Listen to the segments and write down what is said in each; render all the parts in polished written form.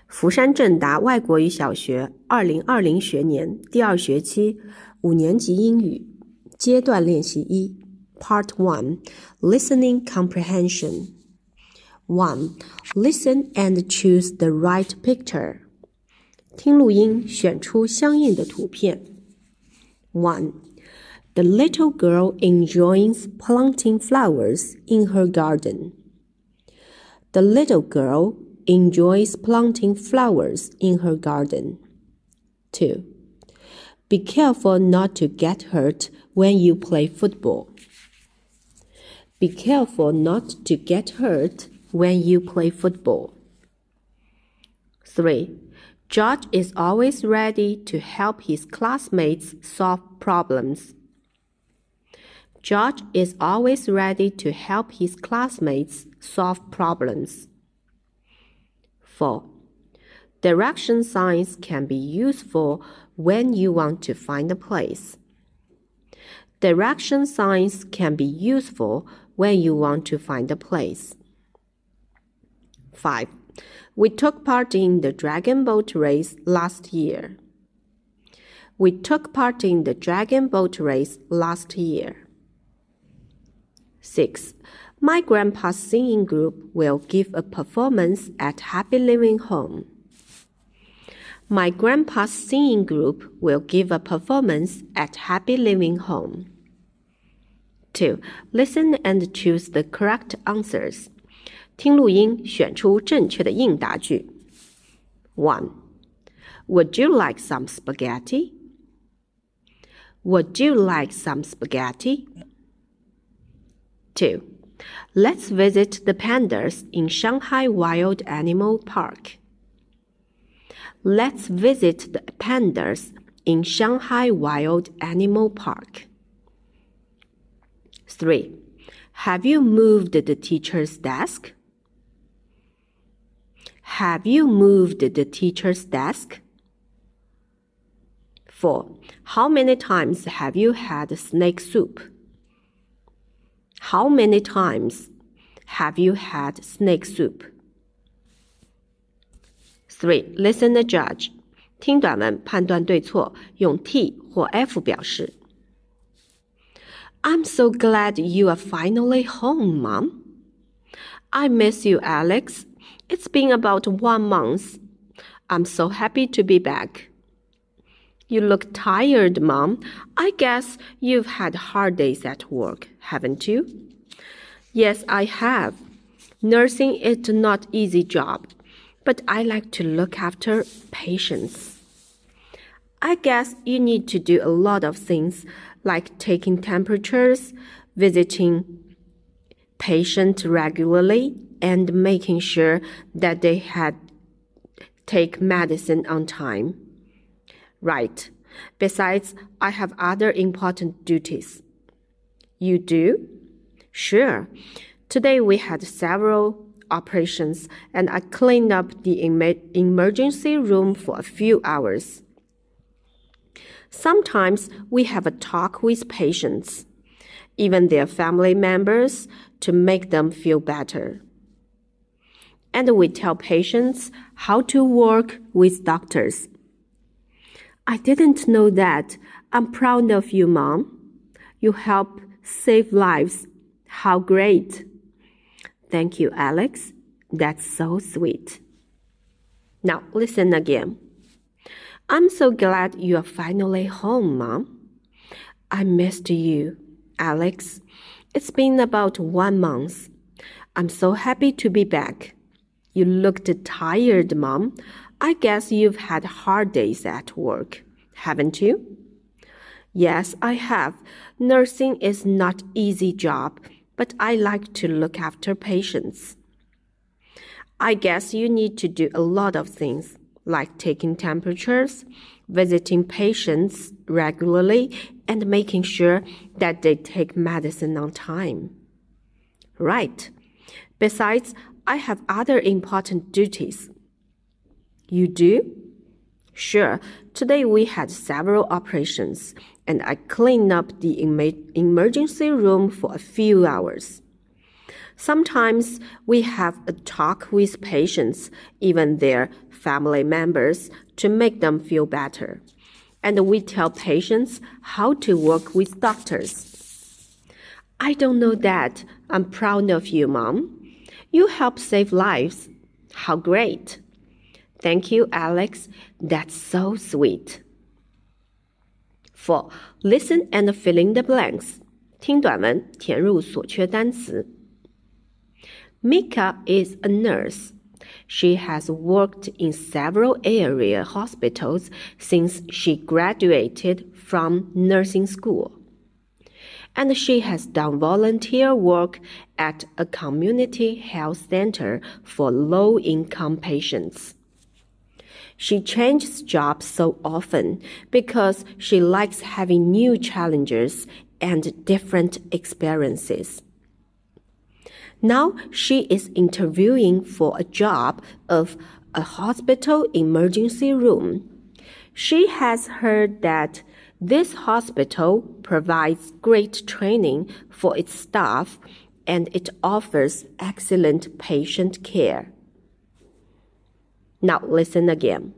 福山正达外国语小学2020学年第2学期5年级英语阶段练习1 Part 1 Listening Comprehension 1. Listen and choose the right picture. 听录音，选出相应的图片。1. The little girl enjoys planting flowers in her garden. The little girl enjoys planting flowers in her garden. 2. Be careful not to get hurt when you play football. Be careful not to get hurt when you play football. 3. George is always ready to help his classmates solve problems. George is always ready to help his classmates solve problems. 4. Direction signs can be useful when you want to find a place. Direction signs can be useful when you want to find a place. 5. We took part in the dragon boat race last year. We took part in the dragon boat race last year. 6. My grandpa's singing group will give a performance at Happy Living Home. My grandpa's singing group will give a performance at Happy Living Home. 2. Listen and choose the correct answers. 听录音，选出正确的应答句。1. Would you like some spaghetti? Would you like some spaghetti? 2. Let's visit the pandas in Shanghai Wild Animal Park. Let's visit the pandas in Shanghai Wild Animal Park. 3. Have you moved the teacher's desk? Have you moved the teacher's desk? 4. How many times have you had snake soup? How many times have you had snake soup? 3. Listen and judge. 听短文，判断对错，用 T 或 F 表示。I'm so glad you are finally home, Mom. I miss you, Alex. It's been about 1 month. I'm so happy to be back. You look tired, Mom. I guess you've had hard days at work, haven't you? Yes, I have. Nursing is not an easy job, but I like to look after patients. I guess you need to do a lot of things, like taking temperatures, visiting patients regularly, and making sure that they take medicine on time. Right. Besides, I have other important duties. You do? Sure. Today we had several operations, and I cleaned up the emergency room for a few hours. Sometimes we have a talk with patients, even their family members, to make them feel better. And we tell patients how to work with doctors. I didn't know that. I'm proud of you, Mom. You help save lives. How great. Thank you, Alex. That's so sweet. Now listen again. I'm so glad you are finally home, Mom. I missed you, Alex. It's been about 1 month. I'm so happy to be back. You looked tired, Mom. I guess you've had hard days at work, haven't you? Yes, I have. Nursing is not an easy job, but I like to look after patients. I guess you need to do a lot of things, like taking temperatures, visiting patients regularly, and making sure that they take medicine on time. Right. Besides, I have other important duties. You do? Sure. Today we had several operations, and I cleaned up the emergency room for a few hours. Sometimes we have a talk with patients, even their family members, to make them feel better. And we tell patients how to work with doctors. I don't know that. I'm proud of you, Mom. You help save lives. How great. Thank you, Alex. That's so sweet. 4. Listen and fill in the blanks. 听短文，填入所缺单词。Mika is a nurse. She has worked in several area hospitals since she graduated from nursing school. And she has done volunteer work at a community health center for low-income patients. She changes jobs so often because she likes having new challenges and different experiences. Now she is interviewing for a job of a hospital emergency room. She has heard that this hospital provides great training for its staff and it offers excellent patient care. Now listen again.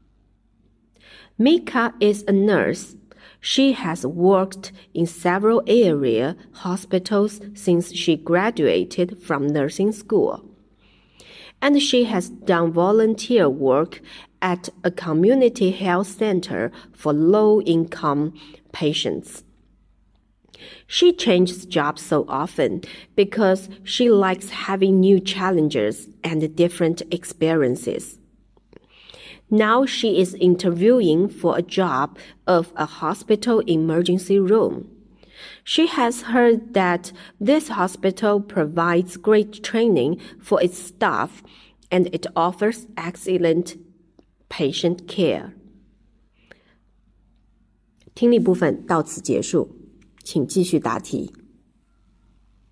Mika is a nurse. She has worked in several area hospitals since she graduated from nursing school. And she has done volunteer work at a community health center for low-income patients. She changes jobs so often because she likes having new challenges and different experiences. Now she is interviewing for a job of a hospital emergency room. She has heard that this hospital provides great training for its staff and it offers excellent patient care. 听力部分到此结束，请继续答题。